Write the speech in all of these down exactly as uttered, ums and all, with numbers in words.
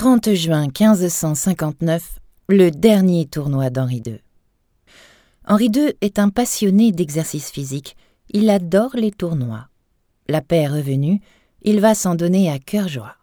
trente juin quinze cent cinquante-neuf, le dernier tournoi d'Henri deux. Henri deux est un passionné d'exercice physique. Il adore les tournois. La paix est revenue, il va s'en donner à cœur joie.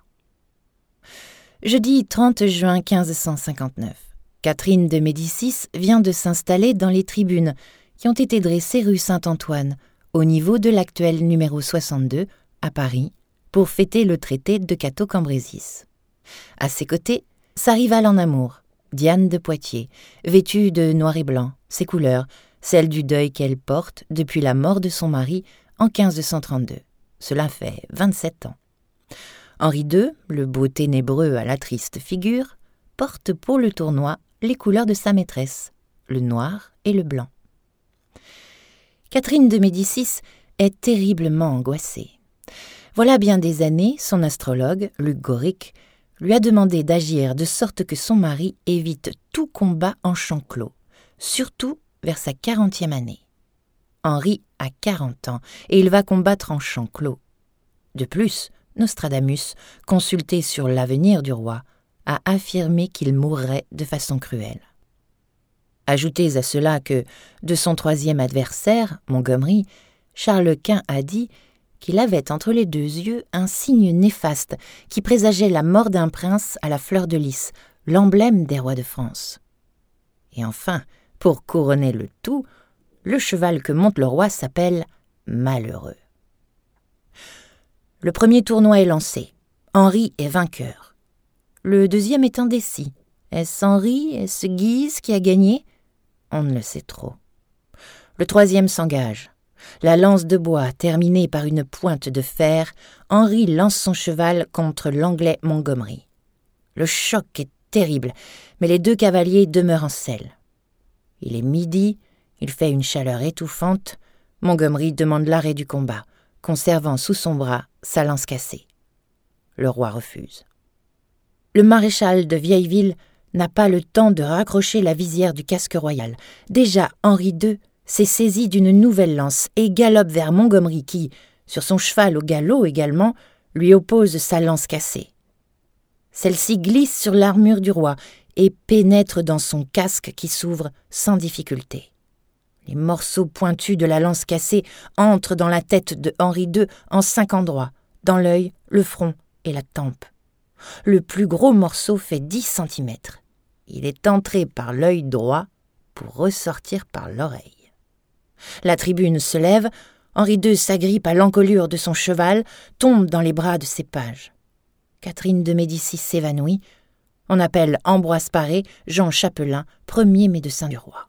Jeudi trente juin quinze cent cinquante-neuf, Catherine de Médicis vient de s'installer dans les tribunes qui ont été dressées rue Saint-Antoine, au niveau de l'actuel numéro soixante-deux, à Paris, pour fêter le traité de Cateau-Cambrésis. À ses côtés, sa rivale en amour, Diane de Poitiers, vêtue de noir et blanc, ses couleurs, celles du deuil qu'elle porte depuis la mort de son mari en quinze cent trente-deux. Cela fait vingt-sept ans. Henri deux, le beau ténébreux à la triste figure, porte pour le tournoi les couleurs de sa maîtresse, le noir et le blanc. Catherine de Médicis est terriblement angoissée. Voilà bien des années, son astrologue, Luc Goric, lui a demandé d'agir de sorte que son mari évite tout combat en champ clos, surtout vers sa quarantième année. Henri a quarante ans et il va combattre en champ clos. De plus, Nostradamus, consulté sur l'avenir du roi, a affirmé qu'il mourrait de façon cruelle. Ajoutez à cela que, de son troisième adversaire, Montgomery, Charles Quint a dit qu'il avait entre les deux yeux un signe néfaste qui présageait la mort d'un prince à la fleur de lys, l'emblème des rois de France. Et enfin, pour couronner le tout, le cheval que monte le roi s'appelle Malheureux. Le premier tournoi est lancé. Henri est vainqueur. Le deuxième est indécis. Est-ce Henri, est-ce Guise qui a gagné ? On ne le sait trop. Le troisième s'engage. La lance de bois terminée par une pointe de fer, Henri lance son cheval contre l'Anglais Montgomery. Le choc est terrible, mais les deux cavaliers demeurent en selle. Il est midi, il fait une chaleur étouffante. Montgomery demande l'arrêt du combat, conservant sous son bras sa lance cassée. Le roi refuse. Le maréchal de Vieilleville n'a pas le temps de raccrocher la visière du casque royal. Déjà, Henri deux s'est saisi d'une nouvelle lance et galope vers Montgomery qui, sur son cheval au galop également, lui oppose sa lance cassée. Celle-ci glisse sur l'armure du roi et pénètre dans son casque qui s'ouvre sans difficulté. Les morceaux pointus de la lance cassée entrent dans la tête de Henri deux en cinq endroits, dans l'œil, le front et la tempe. Le plus gros morceau fait dix centimètres. Il est entré par l'œil droit pour ressortir par l'oreille. La tribune se lève, Henri deux s'agrippe à l'encolure de son cheval, tombe dans les bras de ses pages. Catherine de Médicis s'évanouit. On appelle Ambroise Paré, Jean Chapelain, premier médecin du roi.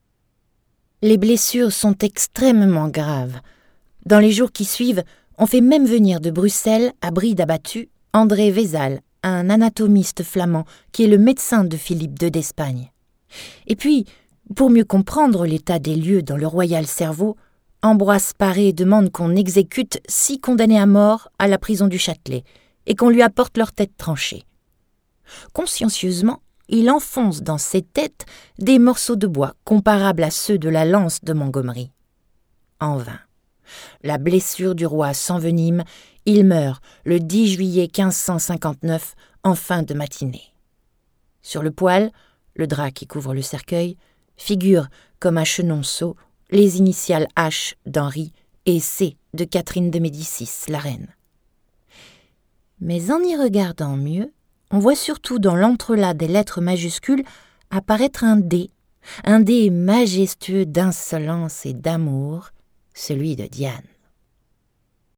Les blessures sont extrêmement graves. Dans les jours qui suivent, on fait même venir de Bruxelles, à bride abattue, André Vézal, un anatomiste flamand qui est le médecin de Philippe deux d'Espagne. Et puis, pour mieux comprendre l'état des lieux dans le royal cerveau, Ambroise Paré demande qu'on exécute six condamnés à mort à la prison du Châtelet et qu'on lui apporte leur tête tranchée. Consciencieusement, il enfonce dans ces têtes des morceaux de bois comparables à ceux de la lance de Montgomery. En vain. La blessure du roi s'envenime, il meurt le dix juillet quinze cent cinquante-neuf en fin de matinée. Sur le poil, le drap qui couvre le cercueil, figurent comme à Chenonceau les initiales H d'Henri et C de Catherine de Médicis, la reine. Mais en y regardant mieux, on voit surtout dans l'entrelac des lettres majuscules apparaître un D, un D majestueux d'insolence et d'amour, celui de Diane.